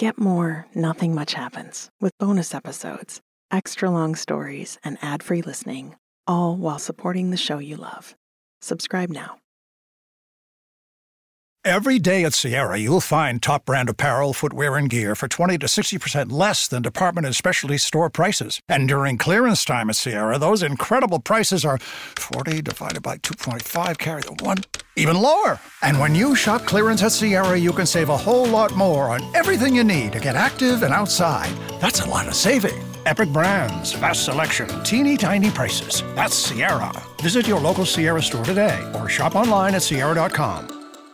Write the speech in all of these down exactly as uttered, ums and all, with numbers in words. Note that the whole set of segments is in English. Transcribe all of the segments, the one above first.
Get more Nothing Much Happens with bonus episodes, extra long stories, and ad-free listening, all while supporting the show you love. Subscribe now. Every day at Sierra, you'll find top brand apparel, footwear, and gear for twenty to sixty percent less than department and specialty store prices. And during clearance time at Sierra, those incredible prices are forty divided by two point five, carry the one, even lower. And when you shop clearance at Sierra, you can save a whole lot more on everything you need to get active and outside. That's a lot of saving. Epic brands, vast selection, teeny tiny prices. That's Sierra. Visit your local Sierra store today or shop online at sierra dot com.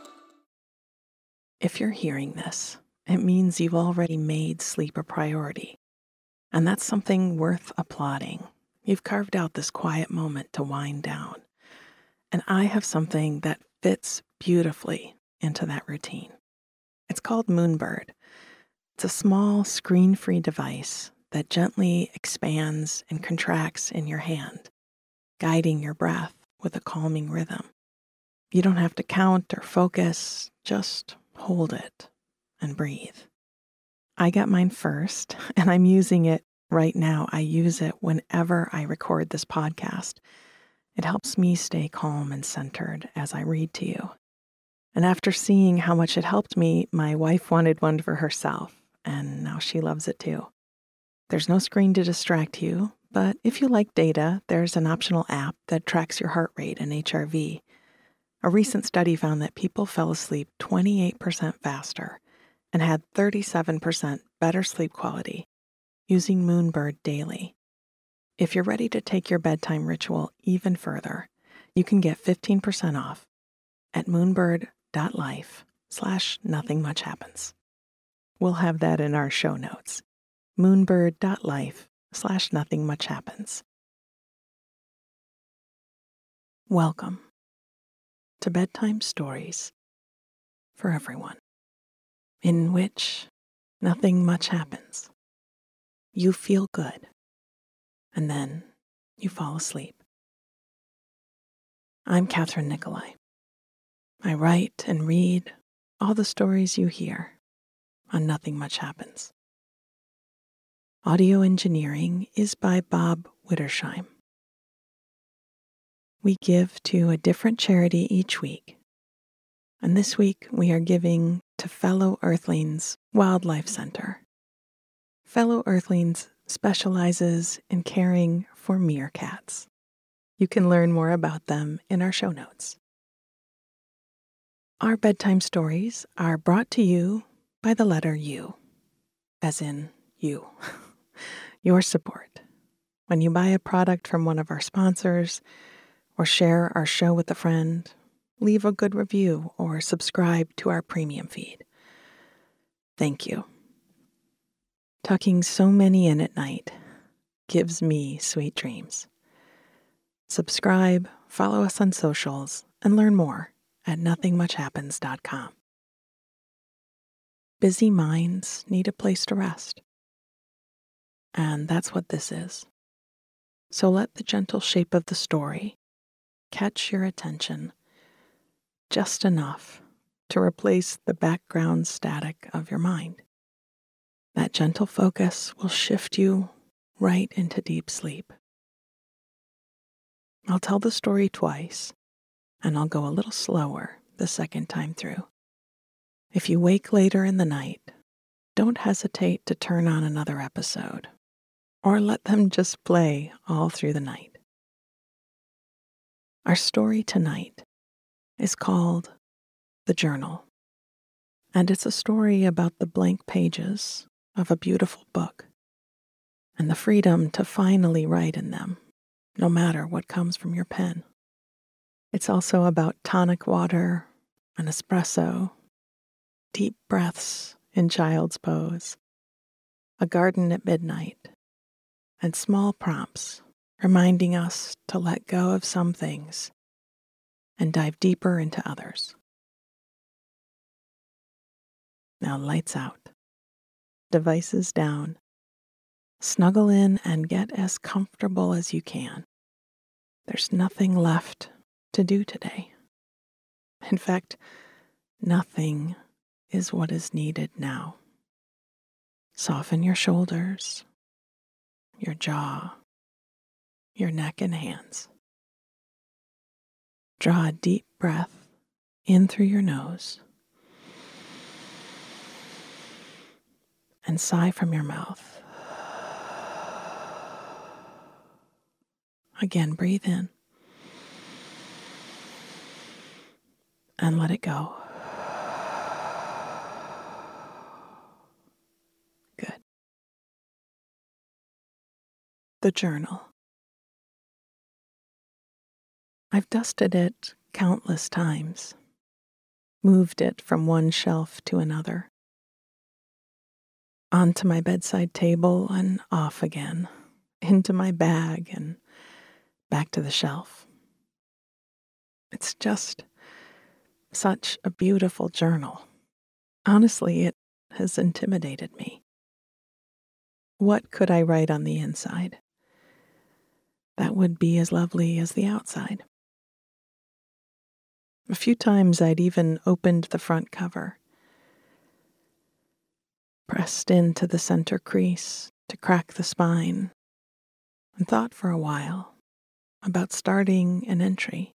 If you're hearing this, it means you've already made sleep a priority. And that's something worth applauding. You've carved out this quiet moment to wind down. And I have something that fits beautifully into that routine. It's called Moonbird. It's a small screen-free device that gently expands and contracts in your hand, guiding your breath with a calming rhythm. You don't have to count or focus, just hold it and breathe. I got mine first, and I'm using it right now. I use it whenever I record this podcast. It helps me stay calm and centered as I read to you. And after seeing how much it helped me, my wife wanted one for herself, and now she loves it too. There's no screen to distract you, but if you like data, there's an optional app that tracks your heart rate and H R V. A recent study found that people fell asleep twenty-eight percent faster and had thirty-seven percent better sleep quality using Moonbird daily. If you're ready to take your bedtime ritual even further, you can get fifteen percent off at moonbird.life slash nothing much happens. We'll have that in our show notes. moonbird.life slash nothing much happens. Welcome to Bedtime Stories for Everyone, in which nothing much happens. You feel good, and then you fall asleep. I'm Catherine Nicolai. I write and read all the stories you hear on Nothing Much Happens. Audio engineering is by Bob Wittersheim. We give to a different charity each week, and this week we are giving to Fellow Earthlings Wildlife Center. Fellow Earthlings specializes in caring for meerkats. You can learn more about them in our show notes. Our bedtime stories are brought to you by the letter U, as in you. Your support. When you buy a product from one of our sponsors, or share our show with a friend, leave a good review, or subscribe to our premium feed. Thank you. Tucking so many in at night gives me sweet dreams. Subscribe, follow us on socials, and learn more at nothing much happens dot com. Busy minds need a place to rest. And that's what this is. So let the gentle shape of the story catch your attention just enough to replace the background static of your mind. That gentle focus will shift you right into deep sleep. I'll tell the story twice, and I'll go a little slower the second time through. If you wake later in the night, don't hesitate to turn on another episode, or let them just play all through the night. Our story tonight is called The Journal, and it's a story about the blank pages of a beautiful book and the freedom to finally write in them, no matter what comes from your pen. It's also about tonic water, an espresso, deep breaths in child's pose, a garden at midnight, and small prompts reminding us to let go of some things and dive deeper into others. Now lights out, devices down, snuggle in and get as comfortable as you can. There's nothing left to do today. In fact, nothing is what is needed now. Soften your shoulders, your jaw, your neck and hands. Draw a deep breath in through your nose and sigh from your mouth. Again, breathe in and let it go. Good. The journal. I've dusted it countless times, moved it from one shelf to another, onto my bedside table and off again, into my bag and back to the shelf. It's just such a beautiful journal. Honestly, it has intimidated me. What could I write on the inside that would be as lovely as the outside? A few times I'd even opened the front cover, pressed into the center crease to crack the spine, and thought for a while about starting an entry.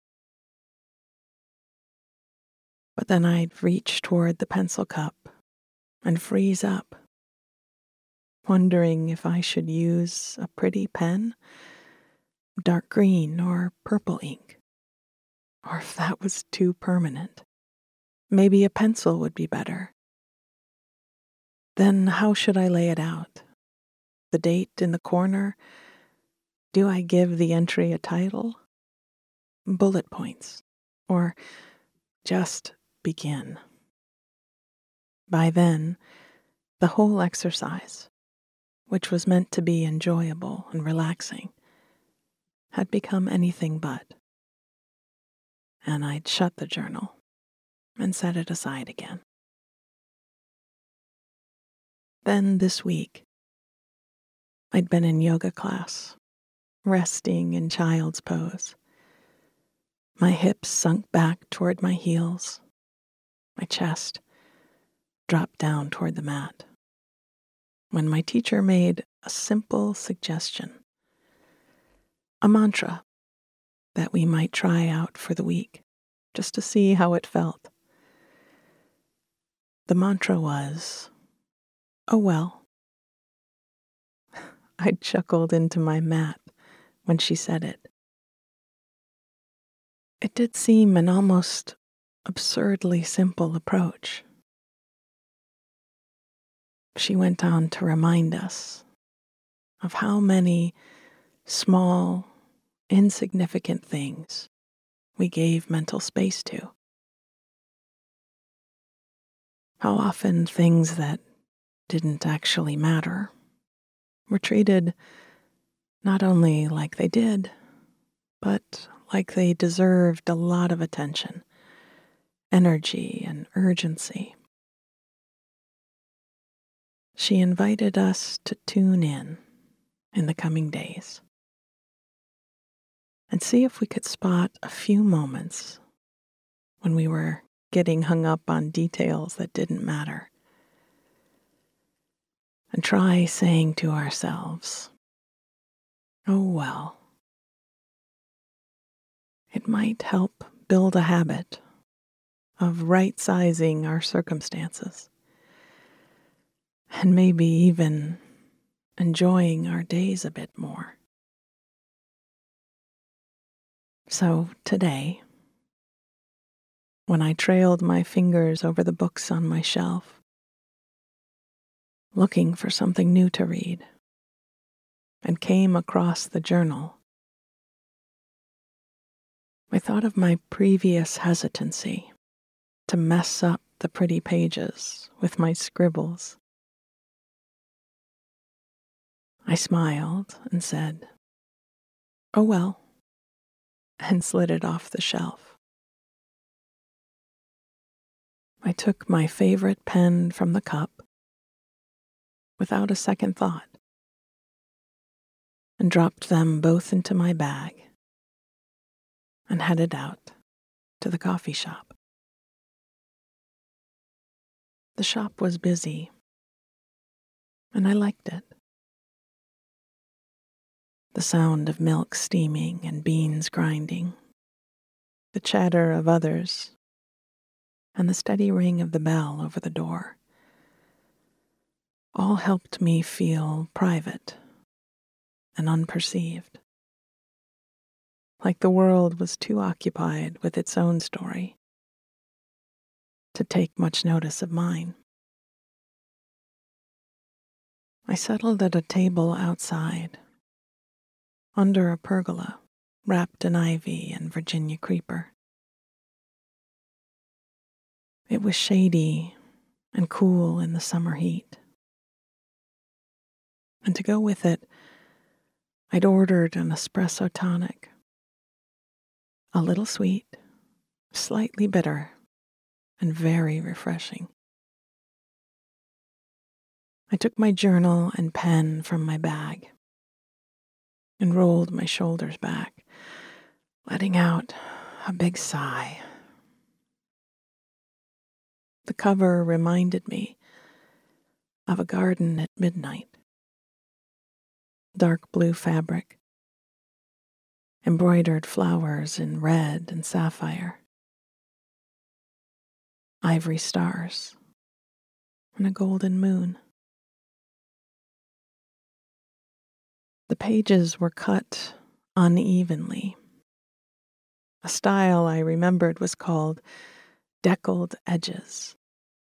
But then I'd reach toward the pencil cup and freeze up, wondering if I should use a pretty pen, dark green or purple ink, or if that was too permanent. Maybe a pencil would be better. Then how should I lay it out? The date in the corner? Do I give the entry a title? Bullet points? Or just begin? By then, the whole exercise, which was meant to be enjoyable and relaxing, had become anything but. And I'd shut the journal and set it aside again. Then this week, I'd been in yoga class, resting in child's pose. My hips sunk back toward my heels, my chest dropped down toward the mat, when my teacher made a simple suggestion, a mantra that we might try out for the week, just to see how it felt. The mantra was, "Oh well." I chuckled into my mat when she said it. It did seem an almost absurdly simple approach. She went on to remind us of how many small, insignificant things we gave mental space to. How often things that didn't actually matter were treated not only like they did, but like they deserved a lot of attention, energy, and urgency. She invited us to tune in in the coming days and see if we could spot a few moments when we were getting hung up on details that didn't matter, and try saying to ourselves, "Oh well." It might help build a habit of right-sizing our circumstances, and maybe even enjoying our days a bit more. So today, when I trailed my fingers over the books on my shelf, looking for something new to read, and came across the journal, I thought of my previous hesitancy to mess up the pretty pages with my scribbles. I smiled and said, "Oh well," and slid it off the shelf. I took my favorite pen from the cup without a second thought and dropped them both into my bag and headed out to the coffee shop. The shop was busy, and I liked it. The sound of milk steaming and beans grinding, the chatter of others, and the steady ring of the bell over the door all helped me feel private and unperceived, like the world was too occupied with its own story to take much notice of mine. I settled at a table outside, under a pergola wrapped in ivy and Virginia creeper. It was shady and cool in the summer heat. And to go with it, I'd ordered an espresso tonic, a little sweet, slightly bitter, and very refreshing. I took my journal and pen from my bag and rolled my shoulders back, letting out a big sigh. The cover reminded me of a garden at midnight. Dark blue fabric, embroidered flowers in red and sapphire, ivory stars, and a golden moon. The pages were cut unevenly. A style I remembered was called deckled edges.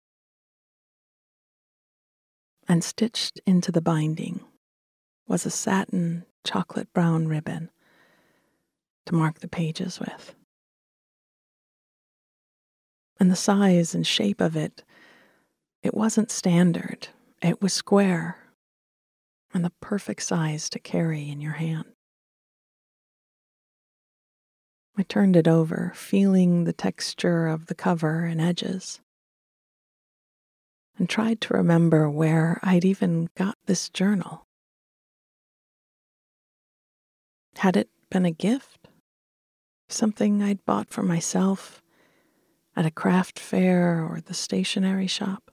And stitched into the binding was a satin chocolate brown ribbon to mark the pages with. And the size and shape of it, it wasn't standard. It was square and the perfect size to carry in your hand. I turned it over, feeling the texture of the cover and edges, and tried to remember where I'd even got this journal. Had it been a gift? Something I'd bought for myself at a craft fair or the stationery shop?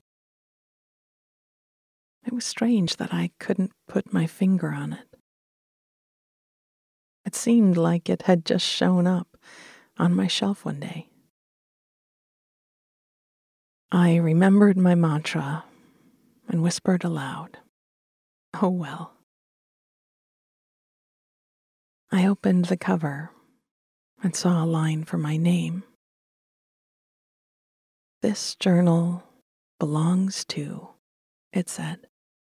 It was strange that I couldn't put my finger on it. It seemed like it had just shown up on my shelf one day. I remembered my mantra and whispered aloud, "Oh well." I opened the cover and saw a line for my name. "This journal belongs to," it said.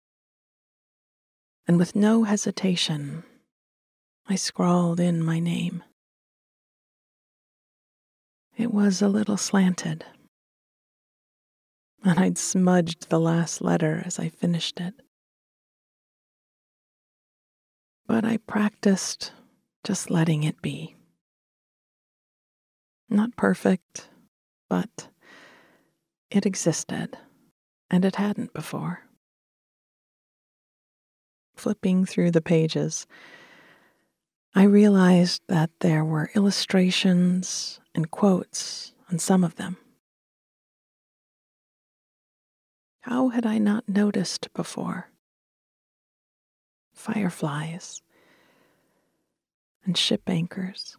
And with no hesitation, I scrawled in my name. It was a little slanted, and I'd smudged the last letter as I finished it. But I practiced just letting it be. Not perfect, but it existed, and it hadn't before. Flipping through the pages, I realized that there were illustrations and quotes on some of them. How had I not noticed before? Fireflies and ship anchors,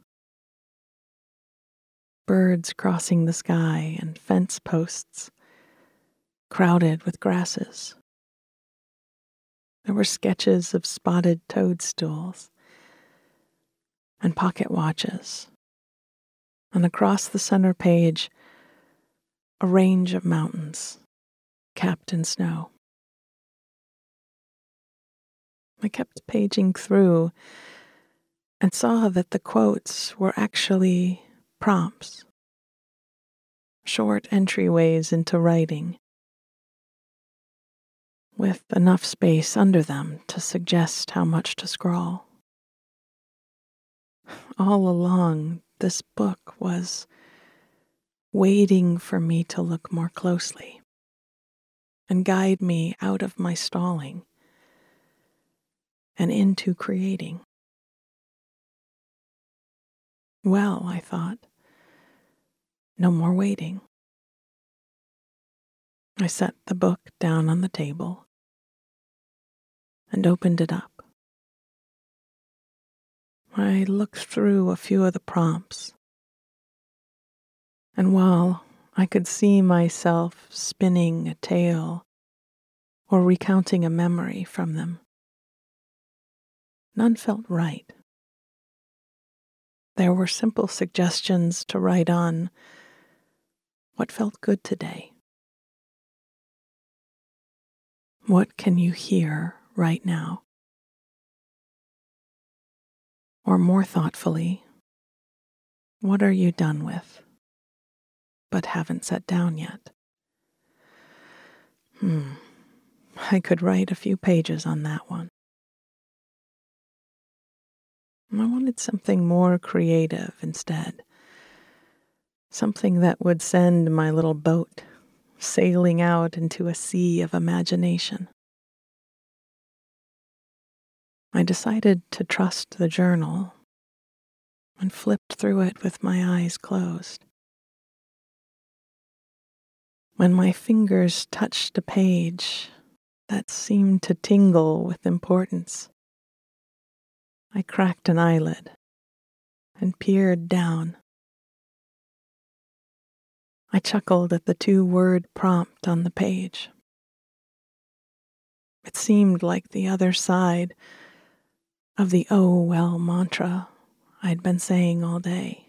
birds crossing the sky and fence posts crowded with grasses. There were sketches of spotted toadstools and pocket watches, and across the center page, a range of mountains capped in snow. I kept paging through and saw that the quotes were actually prompts, short entryways into writing, with enough space under them to suggest how much to scrawl. All along, this book was waiting for me to look more closely and guide me out of my stalling and into creating. Well, I thought, no more waiting. I set the book down on the table and opened it up. I looked through a few of the prompts, and while I could see myself spinning a tale or recounting a memory from them, none felt right. There were simple suggestions to write on what felt good today. What can you hear right now? Or more thoughtfully, what are you done with, but haven't set down yet? Hmm, I could write a few pages on that one. I wanted something more creative instead. Something that would send my little boat sailing out into a sea of imagination. I decided to trust the journal and flipped through it with my eyes closed. When my fingers touched a page that seemed to tingle with importance, I cracked an eyelid and peered down. I chuckled at the two-word prompt on the page. It seemed like the other side of the "oh well" mantra I'd been saying all day.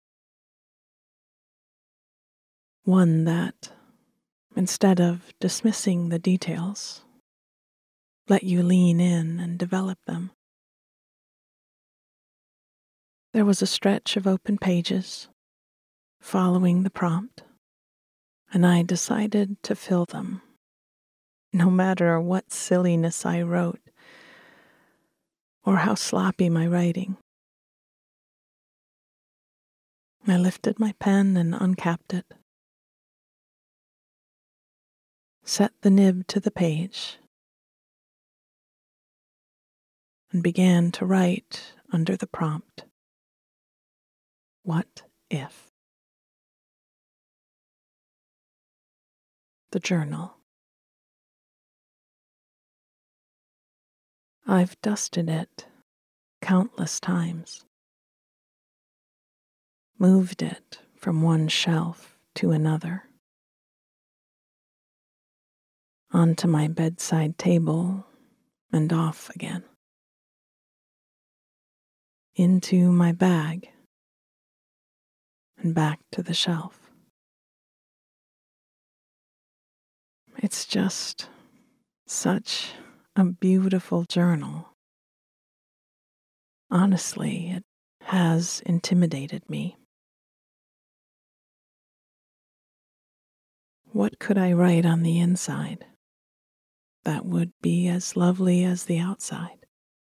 One that, instead of dismissing the details, let you lean in and develop them. There was a stretch of open pages following the prompt, and I decided to fill them, no matter what silliness I wrote or how sloppy my writing. I lifted my pen and uncapped it, set the nib to the page, and began to write under the prompt, "What if?" The journal. I've dusted it countless times, moved it from one shelf to another, onto my bedside table and off again, into my bag and back to the shelf. It's just such a beautiful journal. Honestly, it has intimidated me. What could I write on the inside that would be as lovely as the outside?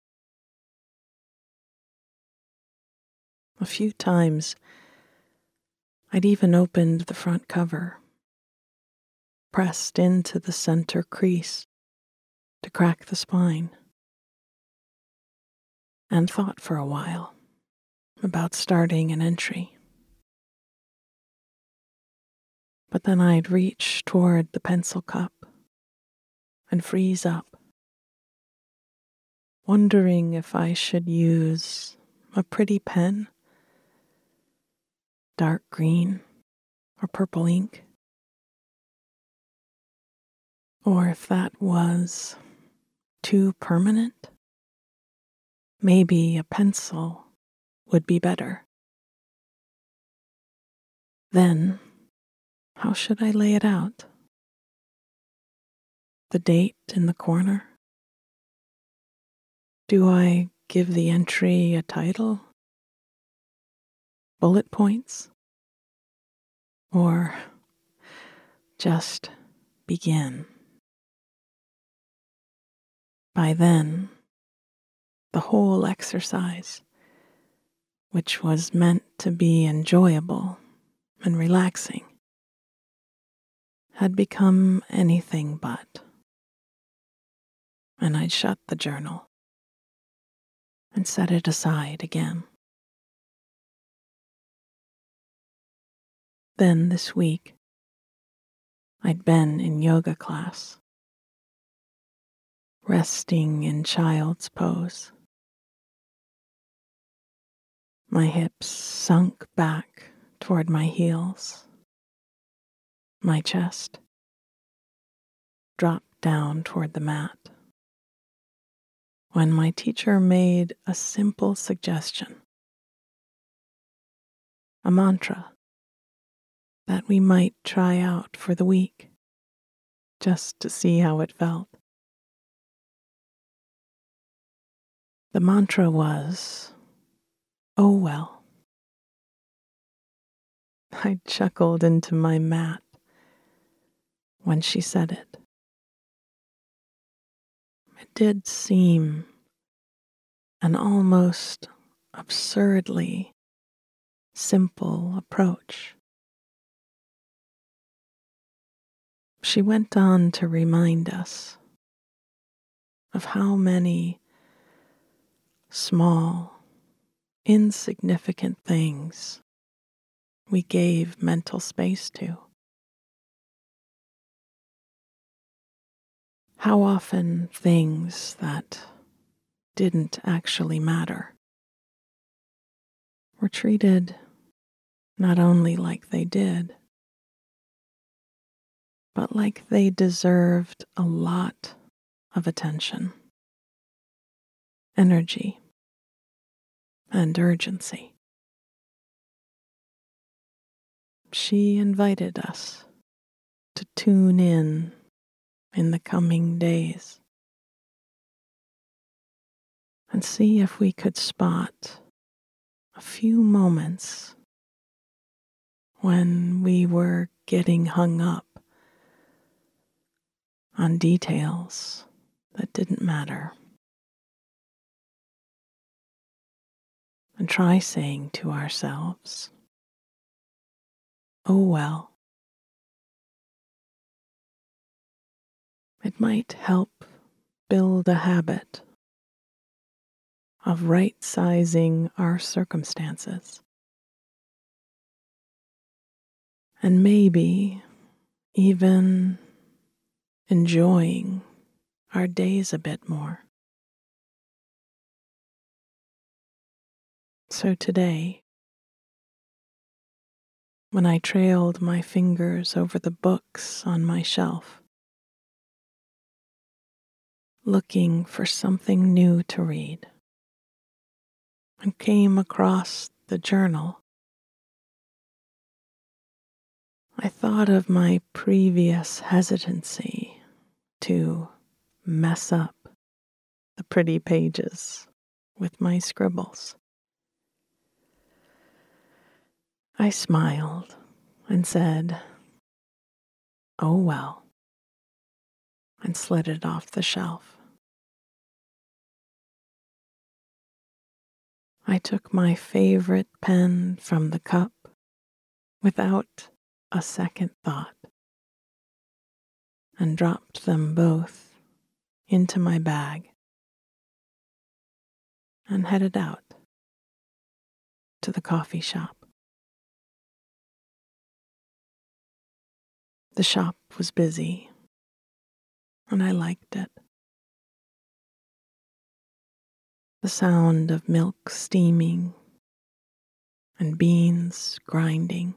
A few times, I'd even opened the front cover, pressed into the center crease to crack the spine, and thought for a while about starting an entry. But then I'd reach toward the pencil cup and freeze up, wondering if I should use a pretty pen, dark green or purple ink, or if that was too permanent. Maybe a pencil would be better. Then, how should I lay it out? The date in the corner? Do I give the entry a title? Bullet points? Or just begin? By then, the whole exercise, which was meant to be enjoyable and relaxing, had become anything but. And I'd shut the journal and set it aside again. Then this week, I'd been in yoga class. resting in child's pose. My hips sunk back toward my heels. My chest dropped down toward the mat. When my teacher made a simple suggestion, a mantra that we might try out for the week, just to see how it felt. The mantra was, "Oh well." I chuckled into my mat when she said it. It did seem an almost absurdly simple approach. She went on to remind us of how many small, insignificant things we gave mental space to. How often things that didn't actually matter were treated not only like they did, but like they deserved a lot of attention, energy, and urgency. She invited us to tune in in the coming days and see if we could spot a few moments when we were getting hung up on details that didn't matter. And try saying to ourselves, "Oh well." It might help build a habit of right-sizing our circumstances, and maybe even enjoying our days a bit more. So today, when I trailed my fingers over the books on my shelf, looking for something new to read, and came across the journal, I thought of my previous hesitancy to mess up the pretty pages with my scribbles. I smiled and said, "Oh well," and slid it off the shelf. I took my favorite pen from the cup without a second thought and dropped them both into my bag and headed out to the coffee shop. The shop was busy, and I liked it. The sound of milk steaming and beans grinding.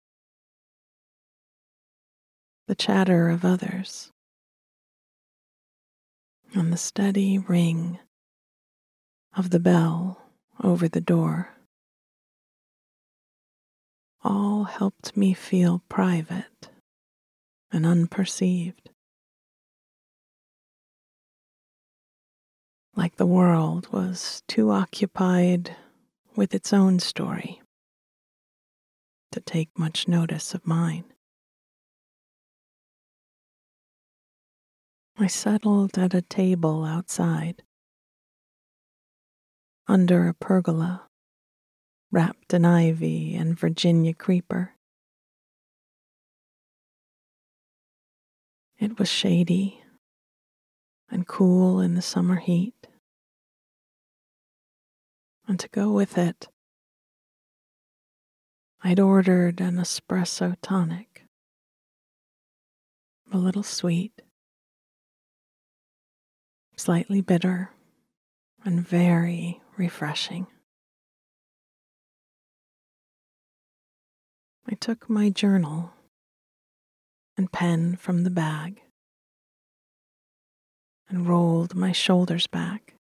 The chatter of others. And the steady ring of the bell over the door all helped me feel private and unperceived. Like the world was too occupied with its own story to take much notice of mine. I settled at a table outside, under a pergola wrapped in ivy and Virginia creeper. It was shady and cool in the summer heat, and to go with it, I'd ordered an espresso tonic, a little sweet, slightly bitter and very refreshing. I took my journal and pen from the bag and rolled my shoulders back,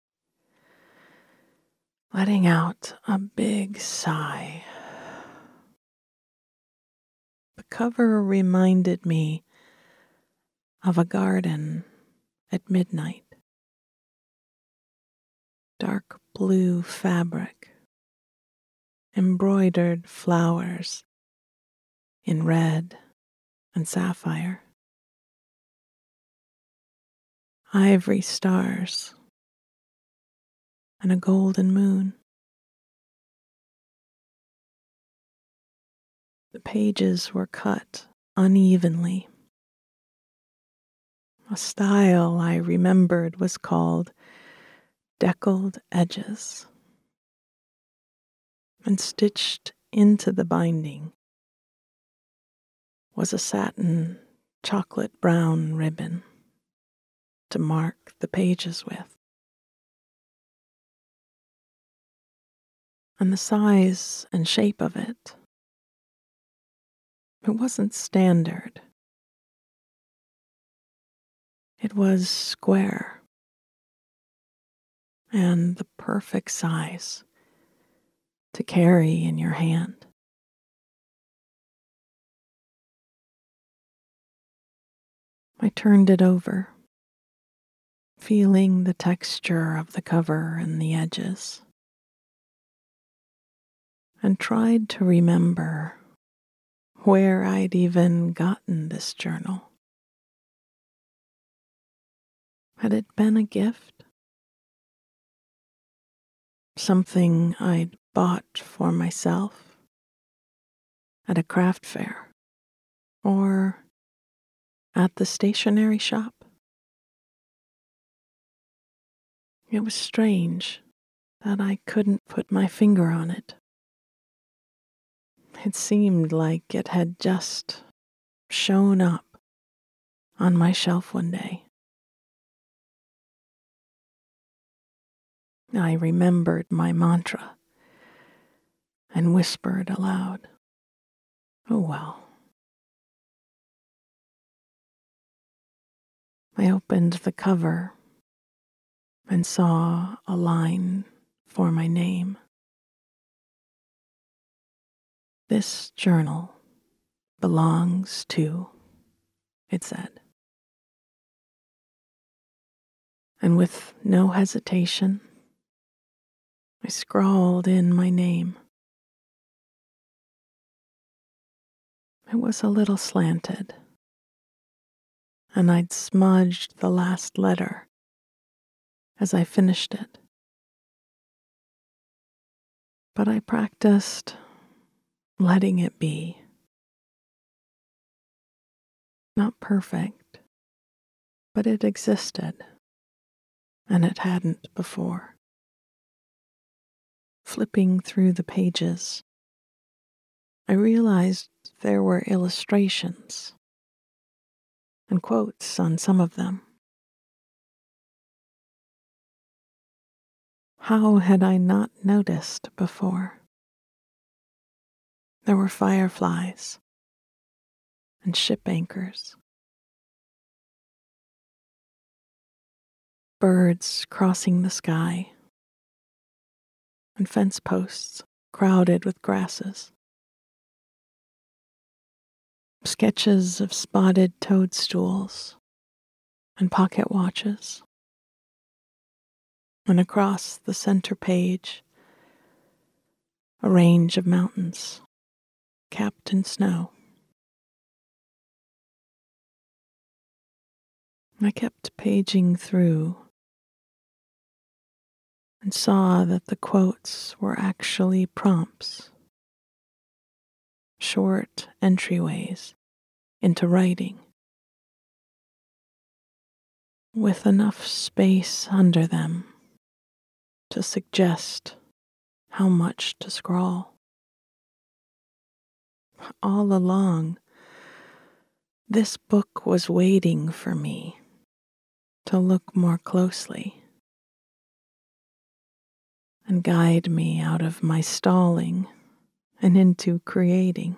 letting out a big sigh. The cover reminded me of a garden at midnight. Dark blue fabric, embroidered flowers in red and sapphire, ivory stars, and a golden moon. The pages were cut unevenly. A style I remembered was called deckled edges, and stitched into the binding was a satin chocolate brown ribbon to mark the pages with. And the size and shape of it, it wasn't standard. It was square and the perfect size to carry in your hand. I turned it over, feeling the texture of the cover and the edges, and tried to remember where I'd even gotten this journal. Had it been a gift? Something I'd bought for myself at a craft fair or at the stationery shop? It was strange that I couldn't put my finger on it. It seemed like it had just shown up on my shelf one day. I remembered my mantra and whispered aloud, "Oh well." I opened the cover and saw a line for my name. "This journal belongs to," it said. And with no hesitation, I scrawled in my name. It was a little slanted, and I'd smudged the last letter as I finished it. But I practiced letting it be. Not perfect, but it existed, and it hadn't before. Flipping through the pages, I realized there were illustrations and quotes on some of them. How had I not noticed before? There were fireflies and ship anchors, birds crossing the sky, and fence posts crowded with grasses. Sketches of spotted toadstools and pocket watches. And across the center page, a range of mountains capped in snow. I kept paging through and saw that the quotes were actually prompts, short entryways into writing, with enough space under them to suggest how much to scrawl. All along, this book was waiting for me to look more closely and guide me out of my stalling and into creating.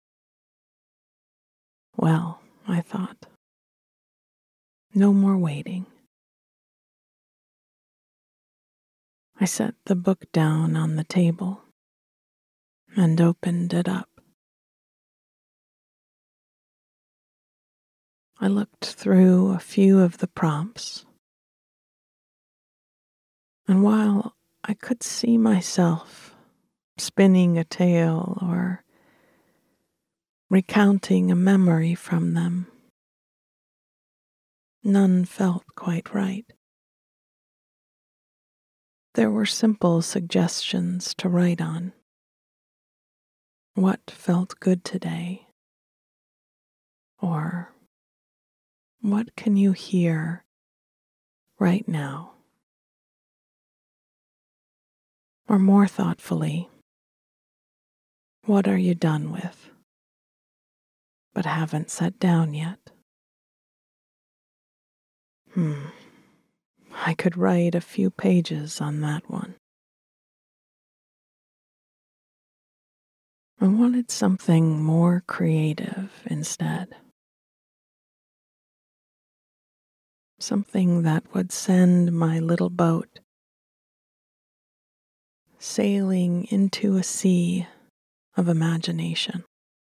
Well, I thought, no more waiting. I set the book down on the table and opened it up. I looked through a few of the prompts, and while I could see myself spinning a tale or recounting a memory from them, none felt quite right. There were simple suggestions to write on. What felt good today? Or what can you hear right now? Or more thoughtfully, what are you done with, but haven't set down yet? Hmm, I could write a few pages on that one. I wanted something more creative instead. Something that would send my little boat sailing into a sea of imagination.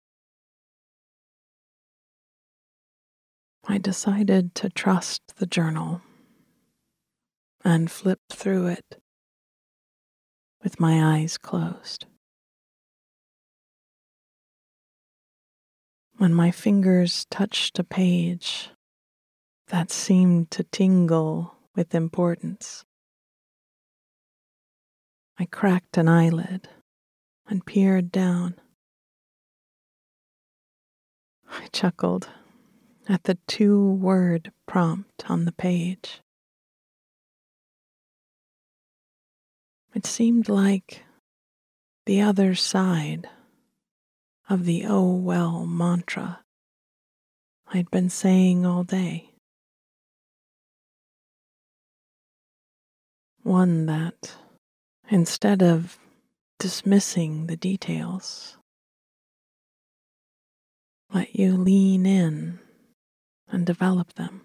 I decided to trust the journal and flipped through it with my eyes closed. When my fingers touched a page that seemed to tingle with importance, I cracked an eyelid and peered down. I chuckled at the two-word prompt on the page. It seemed like the other side of the "oh well" mantra I'd been saying all day. One that, instead of dismissing the details, let you lean in and develop them.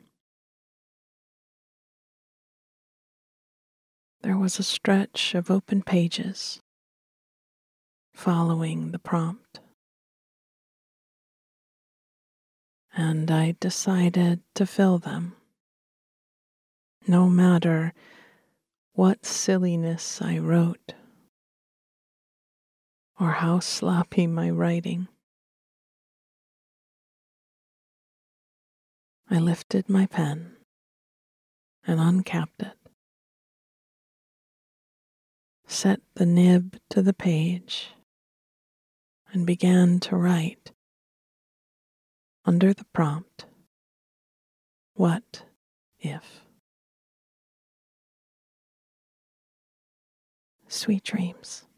There was a stretch of open pages following the prompt, and I decided to fill them, no matter what silliness I wrote or how sloppy my writing. I lifted my pen and uncapped it, set the nib to the page, and began to write under the prompt, "What if?" Sweet dreams.